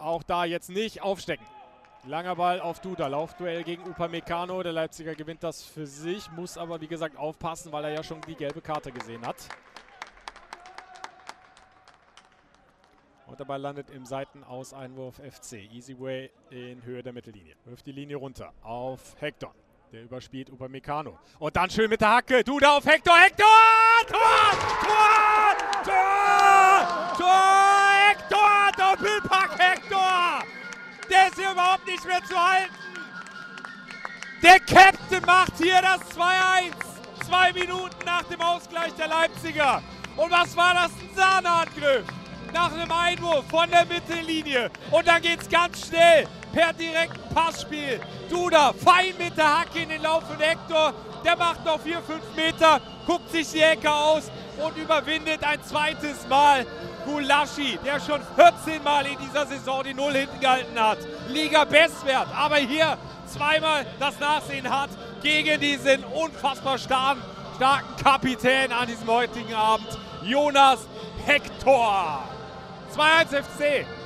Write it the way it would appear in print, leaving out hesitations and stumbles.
auch da jetzt nicht aufstecken. Langer Ball auf Duda, Laufduell gegen Upamecano. Der Leipziger gewinnt das für sich, muss aber wie gesagt aufpassen, weil er ja schon die gelbe Karte gesehen hat. Und der Ball landet im Seitenaus-Einwurf FC. Easyway in Höhe der Mittellinie. Wirft die Linie runter auf Hector. Der überspielt Upamecano. Und dann schön mit der Hacke. Duda auf Hector. Hector! Tor! Tor! Tor! Tor! Hector! Doppelpack Hector! Der ist hier überhaupt nicht mehr zu halten. Der Captain macht hier das 2-1. 2 Minuten nach dem Ausgleich der Leipziger. Und was war das? Ein Sahneangriff. Nach einem Einwurf von der Mittellinie. Und dann geht's ganz schnell per direkten Passspiel. Duda fein mit der Hacke in den Lauf von Hector. Der macht noch 4-5 Meter, guckt sich die Ecke aus und überwindet ein zweites Mal Gulaschi, der schon 14 Mal in dieser Saison die 0 hinten gehalten hat. Liga-Bestwert, aber hier zweimal das Nachsehen hat gegen diesen unfassbar starken Kapitän an diesem heutigen Abend, Jonas Hector. 2-1 FC.